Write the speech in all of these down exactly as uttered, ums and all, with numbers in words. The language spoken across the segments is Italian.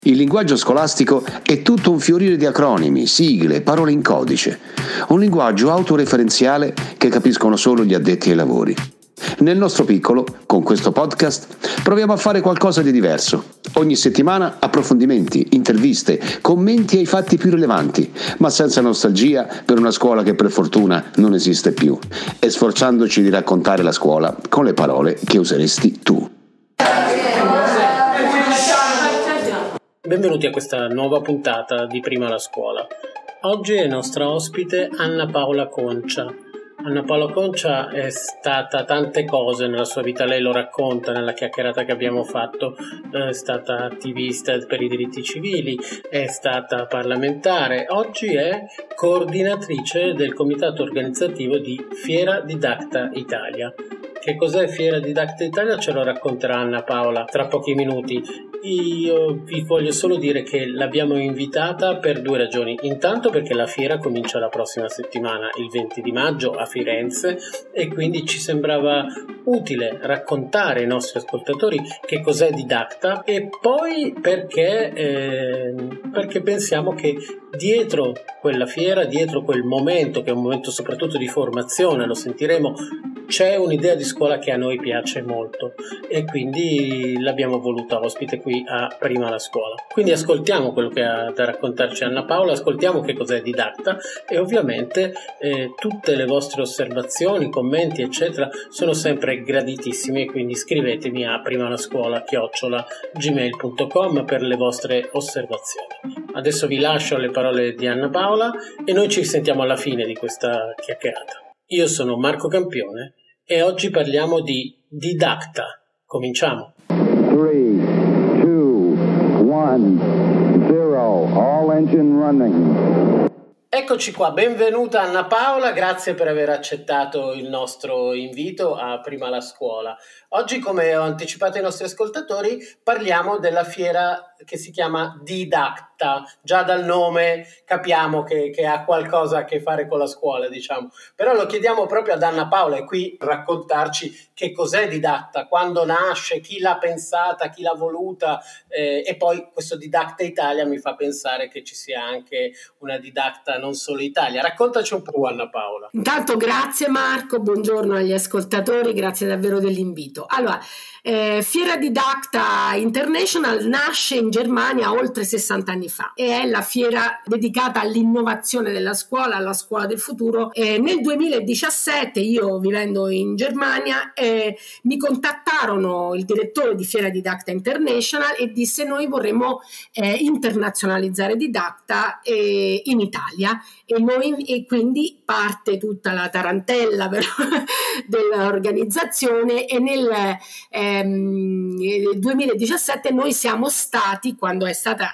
Il linguaggio scolastico è tutto un fiorire di acronimi, sigle, parole in codice. Un linguaggio autoreferenziale che capiscono solo gli addetti ai lavori. Nel nostro piccolo, con questo podcast, proviamo a fare qualcosa di diverso. Ogni settimana approfondimenti, interviste, commenti ai fatti più rilevanti, ma senza nostalgia per una scuola che per fortuna non esiste più, e sforzandoci di raccontare la scuola con le parole che useresti tu. Benvenuti a questa nuova puntata di Prima la Scuola. Oggi è nostra ospite Anna Paola Concia. Anna Paola Concia è stata tante cose nella sua vita, lei lo racconta nella chiacchierata che abbiamo fatto, è stata attivista per i diritti civili, è stata parlamentare, oggi è coordinatrice del comitato organizzativo di Fiera Didacta Italia. Che cos'è Fiera Didacta Italia? Ce lo racconterà Anna Paola tra pochi minuti. Io vi voglio solo dire che l'abbiamo invitata per due ragioni. Intanto perché la fiera comincia la prossima settimana, il venti di maggio a Firenze, e quindi ci sembrava utile raccontare ai nostri ascoltatori che cos'è Didacta, e poi perché, eh, perché pensiamo che dietro quella fiera, dietro quel momento, che è un momento soprattutto di formazione, lo sentiremo, c'è un'idea di scuola che a noi piace molto, e quindi l'abbiamo voluta ospite qui a Prima la Scuola. Quindi ascoltiamo quello che ha da raccontarci Anna Paola, ascoltiamo che cos'è Didacta, e ovviamente eh, tutte le vostre osservazioni, commenti eccetera sono sempre graditissimi, quindi scrivetemi a primalascuola chiocciola gmail punto com per le vostre osservazioni. Adesso vi lascio alle parole di Anna Paola e noi ci sentiamo alla fine di questa chiacchierata. Io sono Marco Campione e oggi parliamo di Didacta. Cominciamo. three, two, one, zero. All engine running. Eccoci qua, benvenuta Anna Paola, grazie per aver accettato il nostro invito a Prima la Scuola. Oggi, come ho anticipato ai nostri ascoltatori, parliamo della fiera che si chiama Didacta. Già dal nome capiamo che, che ha qualcosa a che fare con la scuola, diciamo. Però lo chiediamo proprio ad Anna Paola, e qui raccontarci che cos'è Didacta, quando nasce, chi l'ha pensata, chi l'ha voluta, eh, e poi questo Didacta Italia mi fa pensare che ci sia anche una Didacta non solo Italia. Raccontaci un po', Anna Paola. Intanto grazie Marco, buongiorno agli ascoltatori, grazie davvero dell'invito. Allora, eh, Fiera Didacta International nasce in Germania oltre sessanta anni fa e è la fiera dedicata all'innovazione della scuola, alla scuola del futuro. E nel duemiladiciassette, io vivendo in Germania, eh, mi contattarono il direttore di Fiera Didacta International e disse: noi vorremmo eh, internazionalizzare Didacta eh, in Italia, e, noi, e quindi parte tutta la tarantella però, dell'organizzazione, e nel ehm, duemiladiciassette noi siamo stati, quando è stata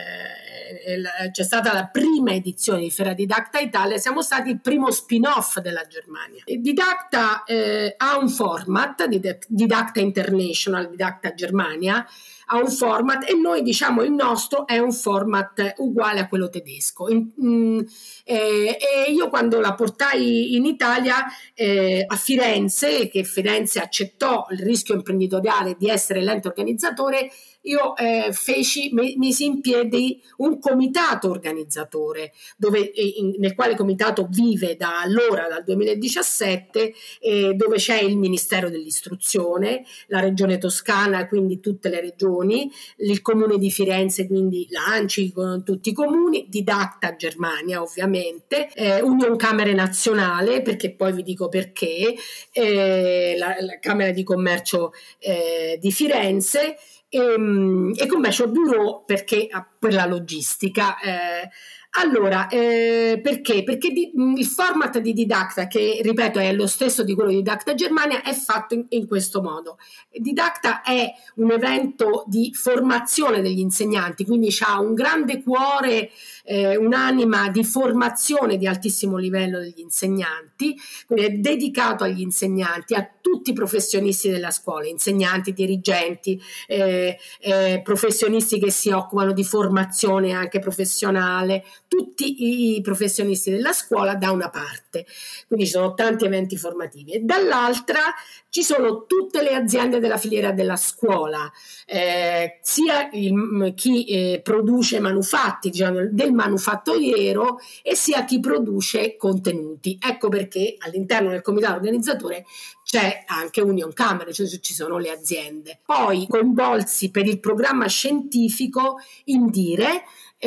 eh, c'è stata la prima edizione di Fiera Didacta Italia, siamo stati il primo spin-off della Germania. Didacta eh, ha un format, Didacta International, Didacta Germania ha un format, e noi diciamo il nostro è un format uguale a quello tedesco. In, in, eh, e io quando la portai in Italia eh, a Firenze, che Firenze accettò il rischio imprenditoriale di essere l'ente organizzatore, io eh, feci, me, misi in piedi un comitato organizzatore, dove, in, nel quale comitato vive da allora, dal duemiladiciassette, eh, dove c'è il Ministero dell'Istruzione, la Regione Toscana, quindi tutte le regioni, il Comune di Firenze, quindi l'ANCI con tutti i comuni, Didacta Germania ovviamente, eh, Union Camere Nazionale, perché poi vi dico perché, eh, la, la Camera di Commercio eh, di Firenze, E, e Commercio Bureau, perché per la logistica. Eh, allora, eh, perché? Perché di, il format di Didacta, che ripeto è lo stesso di quello di Didacta Germania, è fatto in, in questo modo. Didacta è un evento di formazione degli insegnanti, quindi ha un grande cuore, eh, un'anima di formazione di altissimo livello degli insegnanti, quindi è dedicato agli insegnanti, a tutti i professionisti della scuola, insegnanti, dirigenti, eh, eh, professionisti che si occupano di formazione anche professionale, tutti i professionisti della scuola da una parte, quindi ci sono tanti eventi formativi, e dall'altra ci sono tutte le aziende della filiera della scuola, eh, sia il, chi eh, produce manufatti, diciamo, del manufatturiero, e sia chi produce contenuti. Ecco perché all'interno del comitato organizzatore c'è anche Union Camere, cioè ci sono le aziende. Poi coinvolsi per il programma scientifico Indire,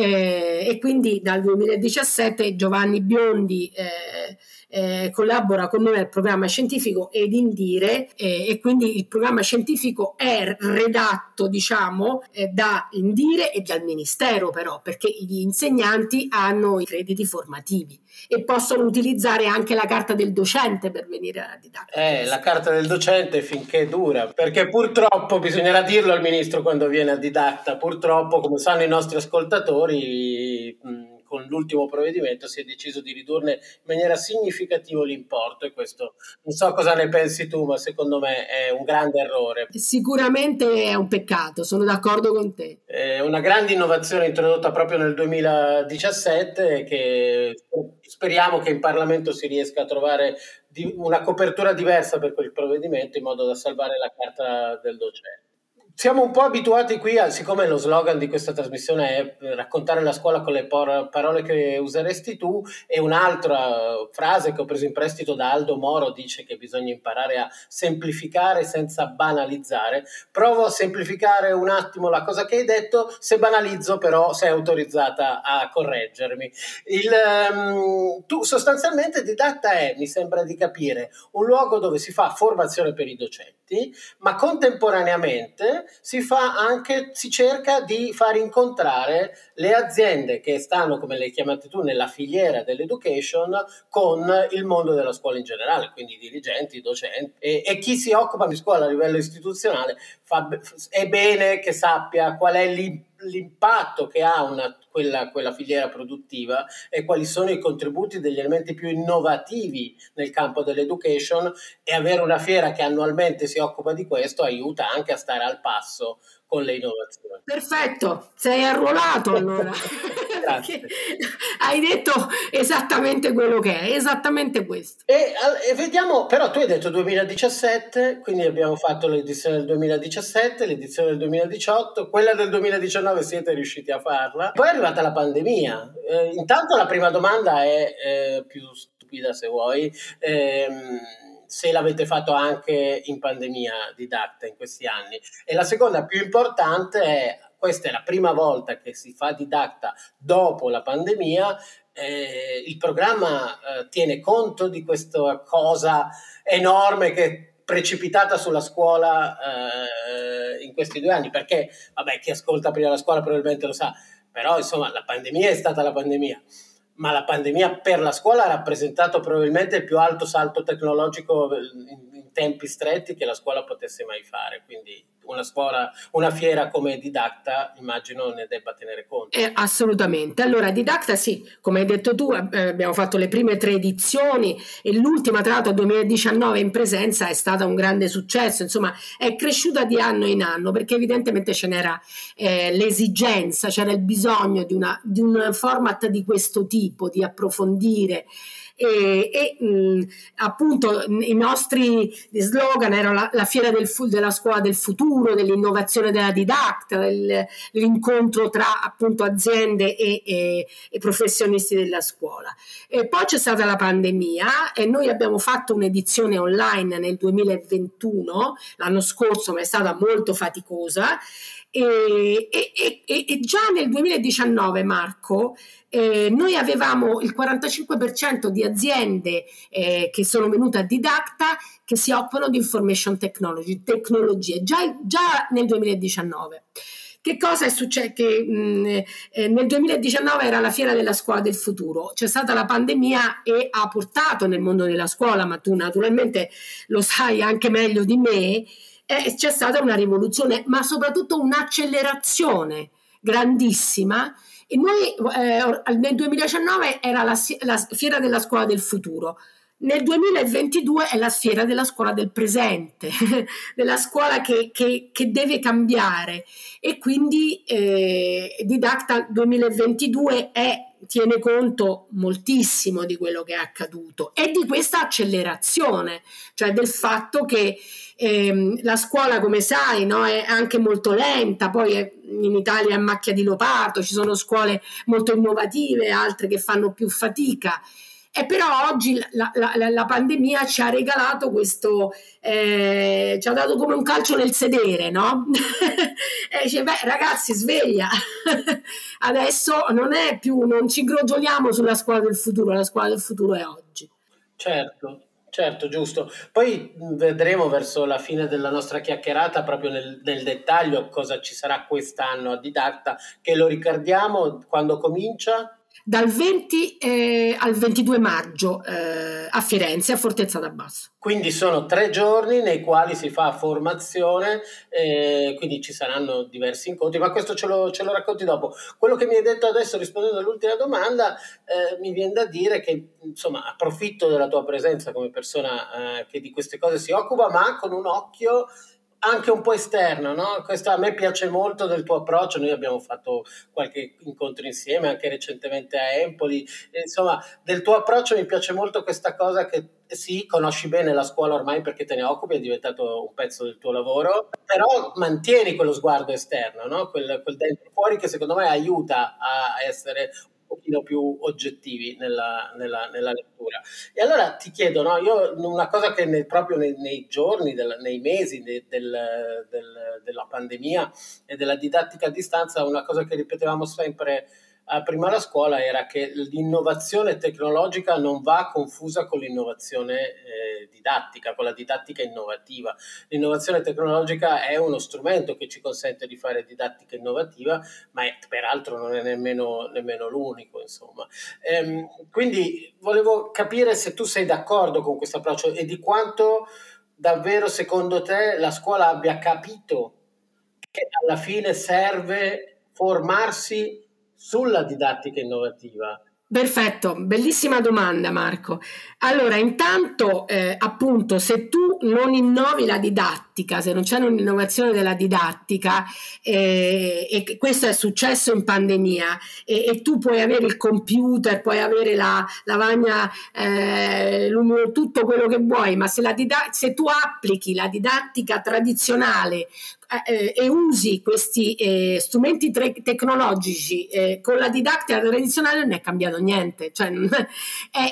eh, e quindi dal duemiladiciassette Giovanni Biondi eh, eh, collabora con noi al programma scientifico ed Indire, eh, e quindi il programma scientifico è redatto, diciamo, eh, da Indire e dal Ministero, però, perché gli insegnanti hanno i crediti formativi e possono utilizzare anche la carta del docente per venire a didattica. Eh, la carta del docente finché dura, perché purtroppo bisognerà dirlo al ministro quando viene a didatta, purtroppo, come sanno i nostri ascoltatori, mh, con l'ultimo provvedimento si è deciso di ridurne in maniera significativa l'importo, e questo non so cosa ne pensi tu, ma secondo me è un grande errore. Sicuramente è un peccato, sono d'accordo con te. È una grande innovazione introdotta proprio nel duemiladiciassette, che speriamo che in Parlamento si riesca a trovare una copertura diversa per quel provvedimento, in modo da salvare la carta del docente. Siamo un po' abituati qui, a, siccome lo slogan di questa trasmissione è raccontare la scuola con le por- parole che useresti tu, e un'altra frase che ho preso in prestito da Aldo Moro dice che bisogna imparare a semplificare senza banalizzare. Provo a semplificare un attimo la cosa che hai detto, se banalizzo però sei autorizzata a correggermi. Il, um, tu sostanzialmente Didatta è, mi sembra di capire, un luogo dove si fa formazione per i docenti, ma contemporaneamente si fa anche, si cerca di far incontrare le aziende che stanno, come le chiamate tu, nella filiera dell'education con il mondo della scuola in generale, quindi i dirigenti, i docenti e, e chi si occupa di scuola a livello istituzionale. Fa, è bene che sappia qual è l'impatto che ha una, quella, quella filiera produttiva e quali sono i contributi degli elementi più innovativi nel campo dell'education, e avere una fiera che annualmente si occupa di questo aiuta anche a stare al passo con le innovazioni. Perfetto, sei arruolato allora. Perché hai detto esattamente quello che è, esattamente questo. E, e vediamo, però tu hai detto duemiladiciassette, quindi abbiamo fatto l'edizione del duemiladiciassette, l'edizione del duemiladiciotto, quella del duemiladiciannove siete riusciti a farla. Poi è arrivata la pandemia. Eh, intanto la prima domanda è eh, più stupida, se vuoi, ehm, se l'avete fatto anche in pandemia Didatta in questi anni. E la seconda più importante è, questa è la prima volta che si fa Didatta dopo la pandemia, eh, il programma eh, tiene conto di questa cosa enorme che è precipitata sulla scuola eh, in questi due anni, perché, vabbè, chi ascolta prima la scuola probabilmente lo sa, però insomma la pandemia è stata la pandemia, ma la pandemia per la scuola ha rappresentato probabilmente il più alto salto tecnologico in, in tempi stretti che la scuola potesse mai fare, quindi una scuola, una fiera come Didatta immagino ne debba tenere conto. Eh, assolutamente. Allora Didatta sì, come hai detto tu, eh, abbiamo fatto le prime tre edizioni e l'ultima, tra l'altro duemiladiciannove in presenza, è stata un grande successo, insomma è cresciuta di anno in anno perché evidentemente ce n'era eh, l'esigenza, c'era il bisogno di, una, di un format di questo tipo, di approfondire. E, e mh, appunto i nostri slogan erano la, la fiera del fu- della scuola del futuro, dell'innovazione della didatta, del, l'incontro tra appunto aziende e, e, e professionisti della scuola. E poi c'è stata la pandemia e noi abbiamo fatto un'edizione online nel duemilaventuno, l'anno scorso, ma è stata molto faticosa. E, e, e, e già nel duemiladiciannove, Marco, eh, noi avevamo il quarantacinque per cento di aziende eh, che sono venute a Didatta che si occupano di information technology, tecnologie, già, già nel duemiladiciannove. Che cosa è successo? Che mh, eh, nel duemiladiciannove era la fiera della scuola del futuro, c'è stata la pandemia e ha portato nel mondo della scuola, ma tu naturalmente lo sai anche meglio di me, eh, c'è stata una rivoluzione, ma soprattutto un'accelerazione grandissima. E noi eh, nel duemiladiciannove era la, la fiera della scuola del futuro, nel duemilaventidue è la fiera della scuola del presente, della scuola che, che, che deve cambiare, e quindi eh, Didatta duemilaventidue è tiene conto moltissimo di quello che è accaduto e di questa accelerazione, cioè del fatto che ehm, la scuola, come sai, no, è anche molto lenta, poi è, in Italia è macchia di leopardo, ci sono scuole molto innovative, altre che fanno più fatica. E però oggi la, la, la pandemia ci ha regalato questo, eh, ci ha dato come un calcio nel sedere, no? E dice, beh ragazzi, sveglia, adesso non è più, non ci inglogioliamo sulla scuola del futuro, la scuola del futuro è oggi. Certo. Certo, giusto. Poi vedremo verso la fine della nostra chiacchierata proprio nel, nel dettaglio cosa ci sarà quest'anno a Didatta, che lo ricordiamo quando comincia? Dal venti eh, al ventidue maggio eh, a Firenze, a Fortezza d'Abbasso. Quindi sono tre giorni nei quali si fa formazione, eh, quindi ci saranno diversi incontri, ma questo ce lo, ce lo racconti dopo. Quello che mi hai detto adesso rispondendo all'ultima domanda, eh, mi viene da dire che insomma approfitto della tua presenza come persona eh, che di queste cose si occupa, ma con un occhio anche un po' esterno, no? Questo a me piace molto del tuo approccio. Noi abbiamo fatto qualche incontro insieme, anche recentemente a Empoli. Insomma, del tuo approccio mi piace molto questa cosa che sì, conosci bene la scuola ormai perché te ne occupi, è diventato un pezzo del tuo lavoro, però mantieni quello sguardo esterno, no? Quel, quel dentro fuori che secondo me aiuta a essere un pochino più oggettivi nella, nella, nella lettura. E allora ti chiedo, no, io una cosa che nel, proprio nei, nei giorni, del, nei mesi de, del, del, della pandemia e della didattica a distanza, una cosa che ripetevamo sempre a prima la scuola era che l'innovazione tecnologica non va confusa con l'innovazione eh, didattica, con la didattica innovativa. L'innovazione tecnologica è uno strumento che ci consente di fare didattica innovativa, ma è, peraltro non è nemmeno, nemmeno l'unico, insomma. Ehm, quindi volevo capire se tu sei d'accordo con questo approccio e di quanto davvero secondo te la scuola abbia capito che alla fine serve formarsi sulla didattica innovativa. Perfetto, bellissima domanda Marco. Allora, intanto eh, appunto se tu non innovi la didattica, se non c'è un'innovazione della didattica, eh, e questo è successo in pandemia, e, e tu puoi avere il computer, puoi avere la lavagna, eh, tutto quello che vuoi, ma se, la dida- se tu applichi la didattica tradizionale eh, e usi questi eh, strumenti tre- tecnologici eh, con la didattica tradizionale, non è cambiato niente, cioè è,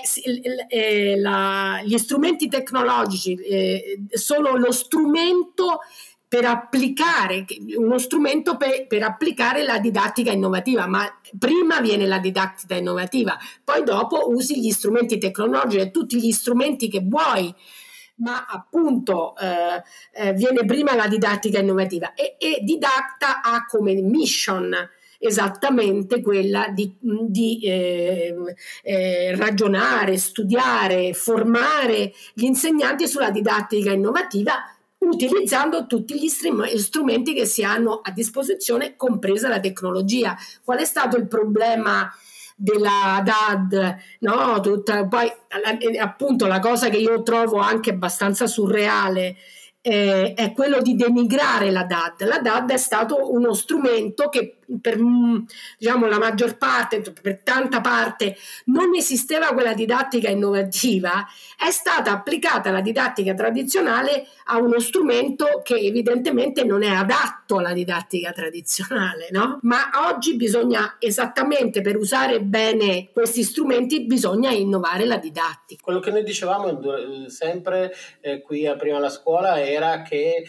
è, la, gli strumenti tecnologici eh, sono lo strumento per applicare uno strumento per, per applicare la didattica innovativa, ma prima viene la didattica innovativa, poi dopo usi gli strumenti tecnologici e tutti gli strumenti che vuoi, ma appunto eh, eh, viene prima la didattica innovativa e, e Didacta ha come mission esattamente quella di, di eh, eh, ragionare, studiare, formare gli insegnanti sulla didattica innovativa utilizzando tutti gli strumenti che si hanno a disposizione, compresa la tecnologia. Qual è stato il problema della D A D, no? Tutta, poi appunto la cosa che io trovo anche abbastanza surreale eh, è quello di denigrare la D A D. La D A D è stato uno strumento che per diciamo la maggior parte, per tanta parte non esisteva quella didattica innovativa, è stata applicata la didattica tradizionale a uno strumento che evidentemente non è adatto alla didattica tradizionale, no? Ma oggi bisogna esattamente, per usare bene questi strumenti, bisogna innovare la didattica. Quello che noi dicevamo sempre eh, qui a Prima la Scuola era che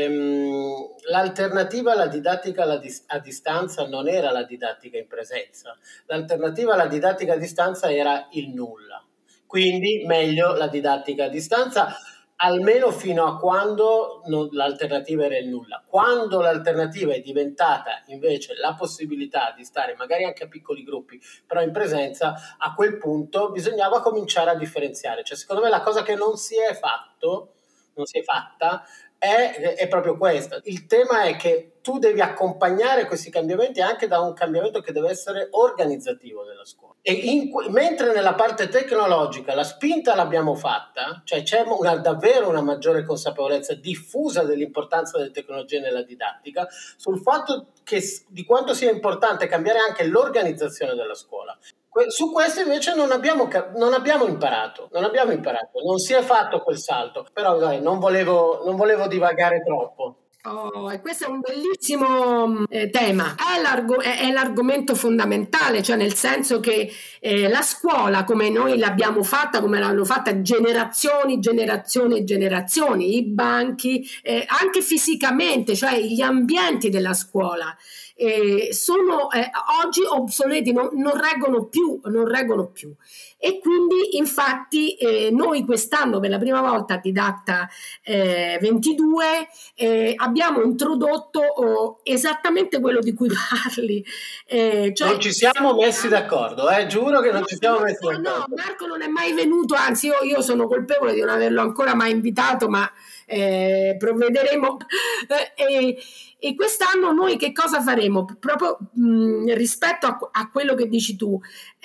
ehm, l'alternativa alla didattica alla dis- a distanza non era la didattica in presenza, l'alternativa alla didattica a distanza era il nulla. Quindi meglio la didattica a distanza, almeno fino a quando non, l'alternativa era il nulla. Quando l'alternativa è diventata invece la possibilità di stare magari anche a piccoli gruppi, però in presenza, a quel punto bisognava cominciare a differenziare. Cioè, secondo me la cosa che non si è fatto, non si è fatta, è, è proprio questa. Il tema è che tu devi accompagnare questi cambiamenti anche da un cambiamento che deve essere organizzativo della scuola. E in, mentre nella parte tecnologica la spinta l'abbiamo fatta, cioè c'è una, davvero una maggiore consapevolezza diffusa dell'importanza delle tecnologie nella didattica, sul fatto che, di quanto sia importante cambiare anche l'organizzazione della scuola. Su questo invece non abbiamo, non abbiamo imparato, non abbiamo imparato, non si è fatto quel salto, però dai, non volevo, non volevo divagare troppo. Oh, e questo è un bellissimo eh, tema, è, l'arg- è, è l'argomento fondamentale, cioè nel senso che eh, la scuola come noi l'abbiamo fatta, come l'hanno fatta generazioni, generazioni e generazioni, i banchi, eh, anche fisicamente, cioè gli ambienti della scuola, eh, sono eh, oggi obsoleti, non, non reggono più, non reggono più. E quindi infatti eh, noi quest'anno per la prima volta a Didacta eh, ventidue eh, abbiamo introdotto oh, esattamente quello di cui parli. Eh, cioè, non ci siamo messi d'accordo, eh? Giuro che non no, ci siamo no, messi d'accordo. No, Marco non è mai venuto, anzi io, io sono colpevole di non averlo ancora mai invitato, ma eh, provvederemo. Eh, e quest'anno noi che cosa faremo? Proprio mh, rispetto a, a quello che dici tu,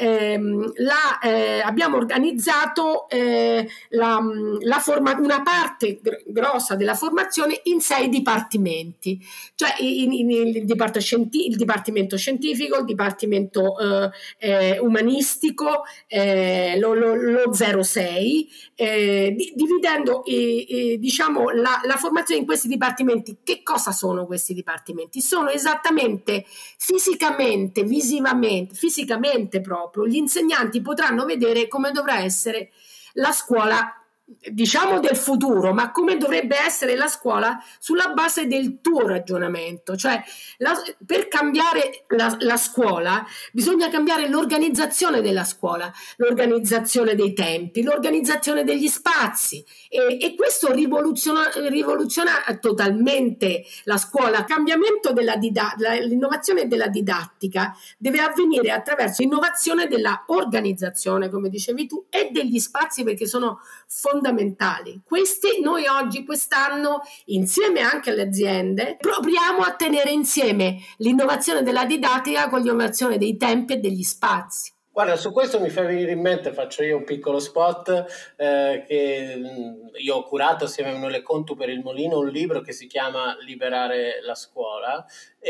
ehm, la, eh, abbiamo organizzato eh, la, la forma, una parte gr- grossa della formazione in sei dipartimenti, cioè in, in, il, diparto scienti- il dipartimento scientifico, il dipartimento eh, eh, umanistico, eh, lo, lo, lo zero sei, eh, di, dividendo eh, eh, diciamo la, la formazione in questi dipartimenti. Che cosa sono questi dipartimenti? Sono esattamente fisicamente, visivamente, fisicamente proprio, gli insegnanti potranno vedere come dovrà essere la scuola, diciamo del futuro, ma come dovrebbe essere la scuola sulla base del tuo ragionamento. Cioè la, per cambiare la, la scuola bisogna cambiare l'organizzazione della scuola, l'organizzazione dei tempi, l'organizzazione degli spazi, e, e questo rivoluziona, rivoluziona totalmente la scuola. Il cambiamento della didattica, l'innovazione della didattica deve avvenire attraverso l'innovazione della organizzazione, come dicevi tu, e degli spazi, perché sono fondamentali. Questi noi oggi, quest'anno, insieme anche alle aziende, proviamo a tenere insieme l'innovazione della didattica con l'innovazione dei tempi e degli spazi. Guarda, su questo mi fa venire in mente, faccio io un piccolo spot, eh, che io ho curato assieme a Emanuele Contu per il Molino un libro che si chiama Liberare la scuola,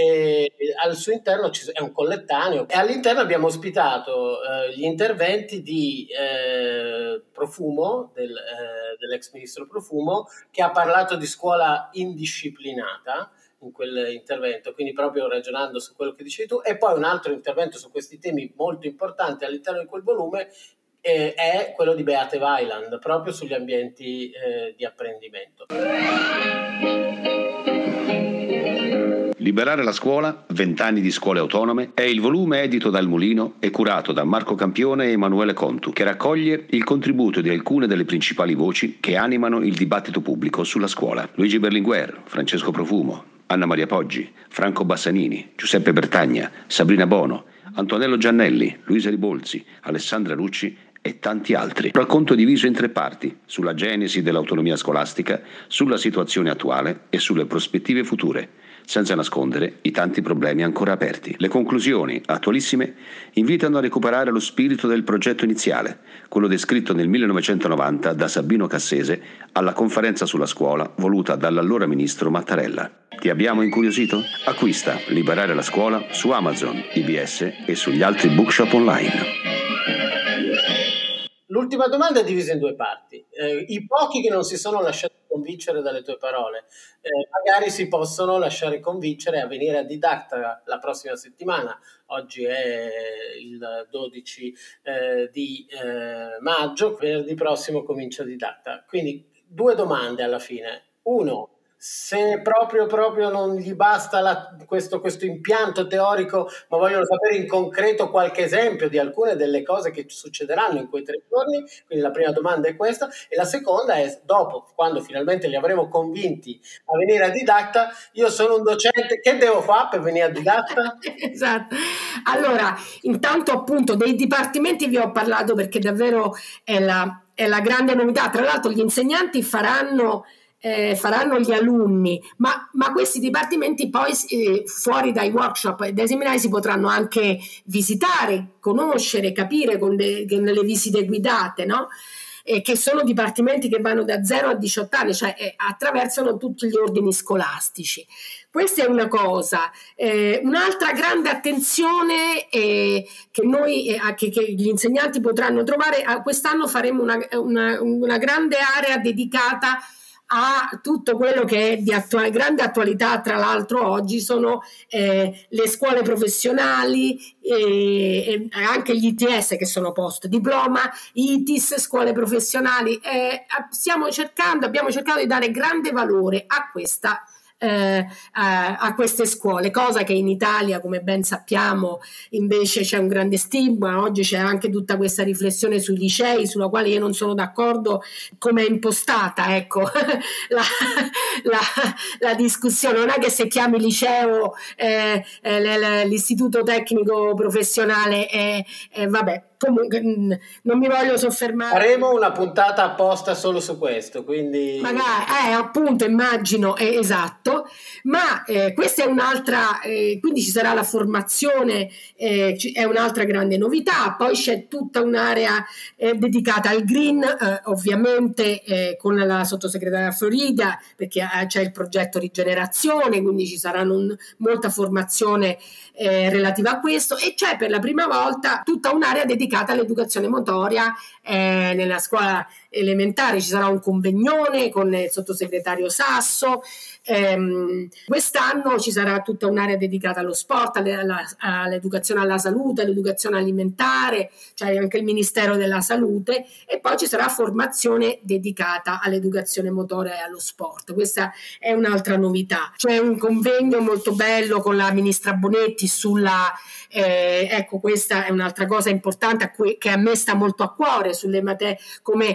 e al suo interno ci, è un collettaneo, e all'interno abbiamo ospitato eh, gli interventi di eh, Profumo, del, eh, dell'ex ministro Profumo, che ha parlato di scuola indisciplinata in quell'intervento, quindi proprio ragionando su quello che dicevi tu, e poi un altro intervento su questi temi molto importanti all'interno di quel volume eh, è quello di Beate Weiland, proprio sugli ambienti eh, di apprendimento. Liberare la scuola, vent'anni di scuole autonome, è il volume edito dal Mulino e curato da Marco Campione e Emanuele Contu, che raccoglie il contributo di alcune delle principali voci che animano il dibattito pubblico sulla scuola. Luigi Berlinguer, Francesco Profumo, Anna Maria Poggi, Franco Bassanini, Giuseppe Bertagna, Sabrina Bono, Antonello Giannelli, Luisa Ribolzi, Alessandra Rucci e tanti altri. Il racconto è diviso in tre parti: sulla genesi dell'autonomia scolastica, sulla situazione attuale e sulle prospettive future, senza nascondere i tanti problemi ancora aperti. Le conclusioni, attualissime, invitano a recuperare lo spirito del progetto iniziale, quello descritto nel millenovecentonovanta da Sabino Cassese alla conferenza sulla scuola voluta dall'allora ministro Mattarella. Ti abbiamo incuriosito? Acquista Liberare la scuola su Amazon, I B S e sugli altri bookshop online. L'ultima domanda è divisa in due parti. Eh, I pochi che non si sono lasciati convincere dalle tue parole, eh, magari si possono lasciare convincere a venire a Didacta la prossima settimana. Oggi è il dodici eh, di eh, maggio, venerdì prossimo comincia Didacta. Quindi due domande alla fine. Uno, se proprio proprio non gli basta la, questo, questo impianto teorico, ma vogliono sapere in concreto qualche esempio di alcune delle cose che succederanno in quei tre giorni. Quindi la prima domanda è questa, e la seconda è: dopo, quando finalmente li avremo convinti a venire a Didacta, io sono un docente, che devo fare per venire a Didacta? Esatto. Allora, intanto appunto dei dipartimenti vi ho parlato, perché davvero è la, è la grande novità. Tra l'altro gli insegnanti faranno Eh, faranno gli alunni, ma, ma questi dipartimenti poi eh, fuori dai workshop e dai seminari si potranno anche visitare, conoscere, capire con, de, con le visite guidate, no? Eh, che sono dipartimenti che vanno da zero a diciotto anni, cioè eh, attraversano tutti gli ordini scolastici. questa è una cosa. Eh, un'altra grande attenzione eh, che noi, eh, che, che gli insegnanti potranno trovare, eh, quest'anno faremo una, una, una grande area dedicata a tutto quello che è di attuale, grande attualità, tra l'altro oggi sono eh, le scuole professionali e, e anche gli I T S che sono post diploma, I T I S, scuole professionali. Eh, stiamo cercando, abbiamo cercato di dare grande valore a questa Eh, a, a queste scuole, cosa che in Italia, come ben sappiamo, invece c'è un grande stigma. Oggi c'è anche tutta questa riflessione sui licei, sulla quale io non sono d'accordo come è impostata, ecco, la, la, la discussione. Non è che se chiami liceo eh, eh, l'istituto tecnico professionale eh, eh, vabbè, comunque non mi voglio soffermare. Faremo una puntata apposta solo su questo, quindi magari, eh, appunto, immagino, eh, esatto, ma eh, questa è un'altra, eh, quindi ci sarà la formazione, eh, è un'altra grande novità. Poi c'è tutta un'area eh, dedicata al green, eh, ovviamente eh, con la sottosegretaria Florida, perché eh, c'è il progetto Rigenerazione, quindi ci sarà un, molta formazione eh, relativa a questo, e c'è per la prima volta tutta un'area dedicata all'educazione motoria eh, nella scuola elementare. Ci sarà un convegnone con il sottosegretario Sasso. Ehm, quest'anno ci sarà tutta un'area dedicata allo sport, alle, alla, all'educazione alla salute, all'educazione alimentare, cioè anche il Ministero della Salute, e poi ci sarà formazione dedicata all'educazione motoria e allo sport. Questa è un'altra novità. C'è un convegno molto bello con la ministra Bonetti sulla eh, ecco, questa è un'altra cosa importante a cui, che a me sta molto a cuore, sulle materie come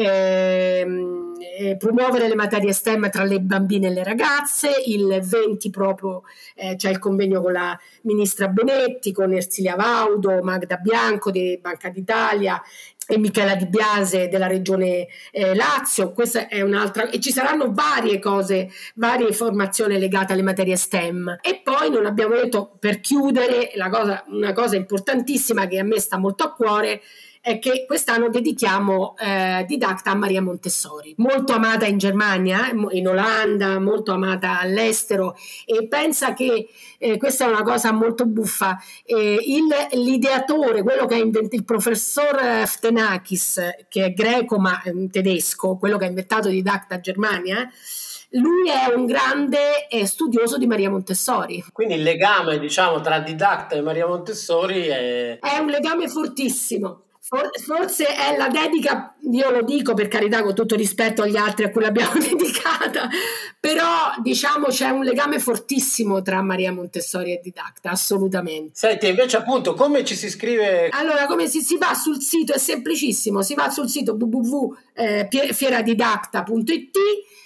eh, eh, promuovere le materie STEM tra le bambine e le ragazze. Il venti proprio eh, c'è il convegno con la ministra Bonetti, con Ersilia Vaudo, Magda Bianco di Banca d'Italia e Michela Di Biase della regione eh, Lazio. Questa è un'altra, e ci saranno varie cose, varie informazioni legate alle materie STEM. E poi non abbiamo detto, per chiudere, la cosa, una cosa importantissima che a me sta molto a cuore è che quest'anno dedichiamo eh, Didacta a Maria Montessori, molto amata in Germania, in Olanda, molto amata all'estero, e pensa che eh, questa è una cosa molto buffa. Eh, il, l'ideatore, quello che ha inventato, il professor Ftenakis, che è greco ma eh, tedesco, quello che ha inventato Didacta Germania, lui è un grande eh, studioso di Maria Montessori. Quindi il legame, diciamo, tra Didacta e Maria Montessori è... È un legame fortissimo. Forse è la dedica, io lo dico per carità con tutto rispetto agli altri a cui l'abbiamo dedicata, però diciamo c'è un legame fortissimo tra Maria Montessori e Didacta, assolutamente. Senti, invece appunto come ci si iscrive? Allora, come si, si va sul sito, è semplicissimo, si va sul sito w w w punto fieradidacta punto i t,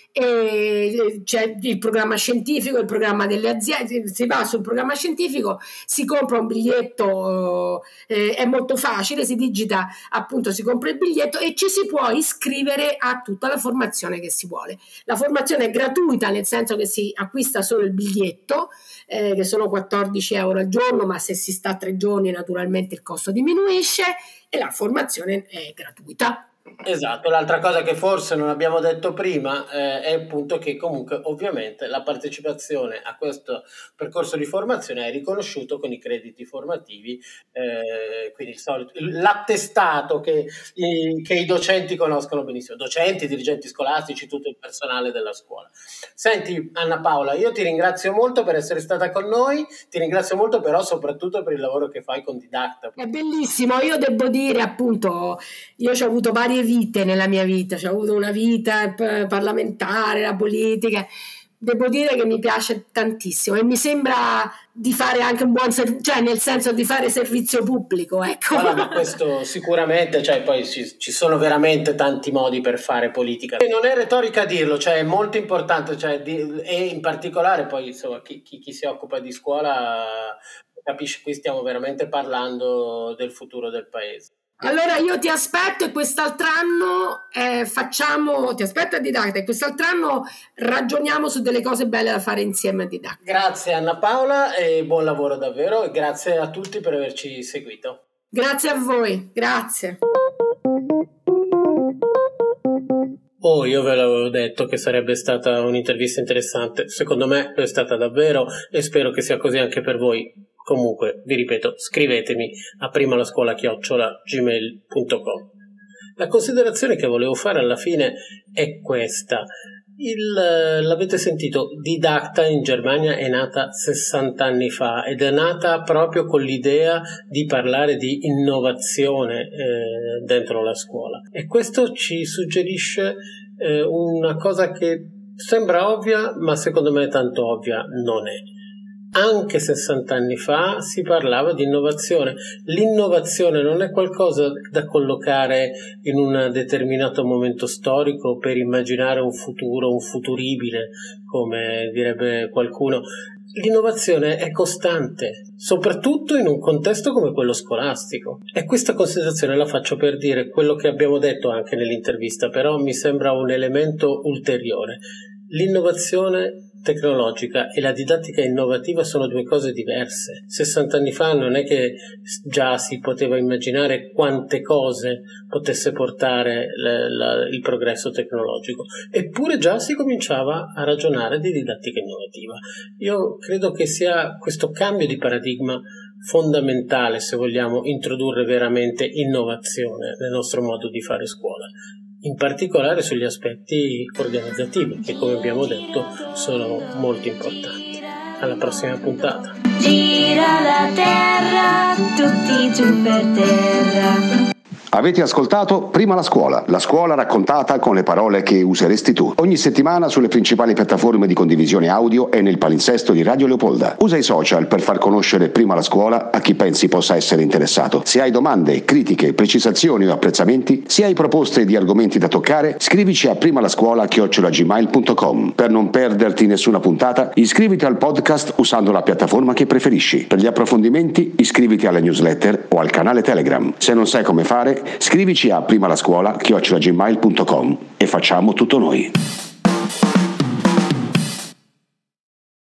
e c'è il programma scientifico, il programma delle aziende. Si va sul programma scientifico, si compra un biglietto, eh, è molto facile, si digita appunto, si compra il biglietto e ci si può iscrivere a tutta la formazione che si vuole. La formazione è gratuita, nel senso che si acquista solo il biglietto, eh, che sono quattordici euro al giorno, ma se si sta tre giorni naturalmente il costo diminuisce, e la formazione è gratuita. Esatto, l'altra cosa che forse non abbiamo detto prima eh, è appunto che comunque ovviamente la partecipazione a questo percorso di formazione è riconosciuto con i crediti formativi, eh, quindi il solito, l'attestato che i, che i docenti conoscono benissimo, docenti, dirigenti scolastici, tutto il personale della scuola. Senti Anna Paola, io ti ringrazio molto per essere stata con noi, ti ringrazio molto però soprattutto per il lavoro che fai con Didacta. È bellissimo, io devo dire appunto, io ho avuto varie vite nella mia vita, ho avuto una vita parlamentare, la politica, devo dire che mi piace tantissimo e mi sembra di fare anche un buon servizio, cioè nel senso di fare servizio pubblico, ecco. Allora, ma questo sicuramente, cioè poi ci, ci sono veramente tanti modi per fare politica e non è retorica dirlo, cioè è molto importante, cioè, di, e in particolare poi insomma chi, chi, chi si occupa di scuola capisce, qui stiamo veramente parlando del futuro del paese. Allora io ti aspetto e quest'altro anno eh, facciamo, ti aspetto a Didacta e quest'altro anno ragioniamo su delle cose belle da fare insieme a Didacta. Grazie Anna Paola e buon lavoro davvero e grazie a tutti per averci seguito. Grazie a voi, grazie. Oh, io ve l'avevo detto che sarebbe stata un'intervista interessante. Secondo me è stata davvero, e spero che sia così anche per voi. Comunque, vi ripeto, scrivetemi a primalascuola chiocciola gmail punto com. La considerazione che volevo fare alla fine è questa. Il, l'avete sentito, Didacta in Germania è nata sessanta anni fa ed è nata proprio con l'idea di parlare di innovazione eh, dentro la scuola, e questo ci suggerisce eh, una cosa che sembra ovvia, ma secondo me tanto ovvia non è. Anche sessanta anni fa si parlava di innovazione. L'innovazione non è qualcosa da collocare in un determinato momento storico per immaginare un futuro, un futuribile, come direbbe qualcuno. L'innovazione è costante, soprattutto in un contesto come quello scolastico. E questa considerazione la faccio per dire quello che abbiamo detto anche nell'intervista, però mi sembra un elemento ulteriore. L'innovazione tecnologica e la didattica innovativa sono due cose diverse. sessanta anni fa non è che già si poteva immaginare quante cose potesse portare le, la, il progresso tecnologico, eppure già si cominciava a ragionare di didattica innovativa. Io credo che sia questo cambio di paradigma fondamentale se vogliamo introdurre veramente innovazione nel nostro modo di fare scuola, in particolare sugli aspetti organizzativi, che come abbiamo detto sono molto importanti. Alla prossima puntata. Gira la terra, tutti giù per terra. Avete ascoltato Prima la scuola, la scuola raccontata con le parole che useresti tu. Ogni settimana sulle principali piattaforme di condivisione audio e nel palinsesto di Radio Leopolda. Usa i social per far conoscere Prima la scuola a chi pensi possa essere interessato. Se hai domande, critiche, precisazioni o apprezzamenti, se hai proposte di argomenti da toccare, scrivici a primalascuola chiocciola gmail punto com. Per non perderti nessuna puntata, iscriviti al podcast usando la piattaforma che preferisci. Per gli approfondimenti, iscriviti alla newsletter o al canale Telegram. Se non sai come fare, scrivici a primalascuola chiocciola gmail punto com e facciamo tutto noi.